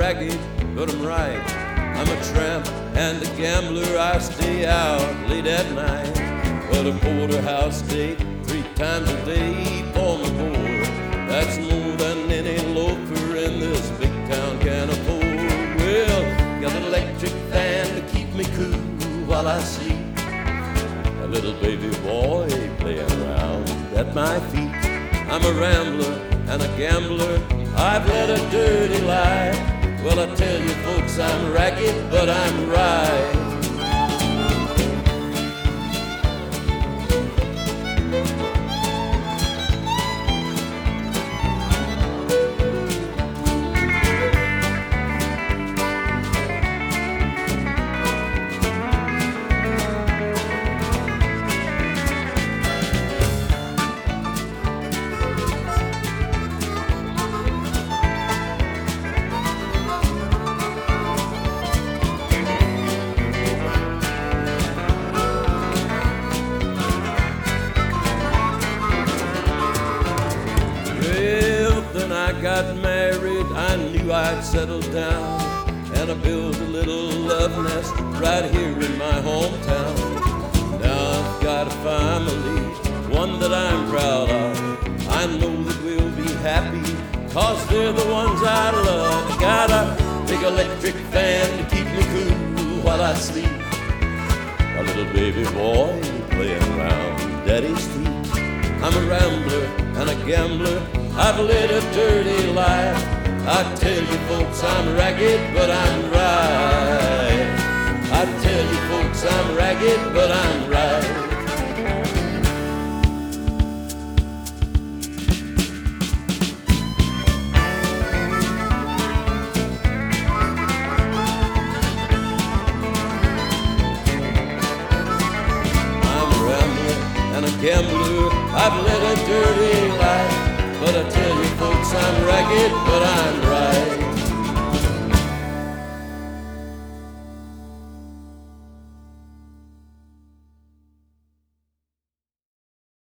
ragged, but I'm right. I'm a tramp and a gambler. I stay out late at night, but a porterhouse steak 3 times a day for my board. That's more than any loafer in this big town can afford. Well, got an electric fan to keep me cool while I sleep. A little baby boy playing around at my feet. I'm a rambler and a gambler. I've led a dirty life. Well, I tell you folks, I'm ragged, but I'm right. I got married, I knew I'd settle down, and I built a little love nest right here in my hometown. Now I've got a family, one that I'm proud of. I know that we'll be happy, cause they're the ones I love. Got a big electric fan to keep me cool while I sleep. A little baby boy playing around daddy's feet. I'm a rambler and a gambler. I've led a dirty life. I tell you folks, I'm ragged, but I'm right. I tell you folks, I'm ragged, but I'm right. I'm a rambler and a gambler. I've led a dirty life. But I tell you folks, I'm ragged, but I'm right.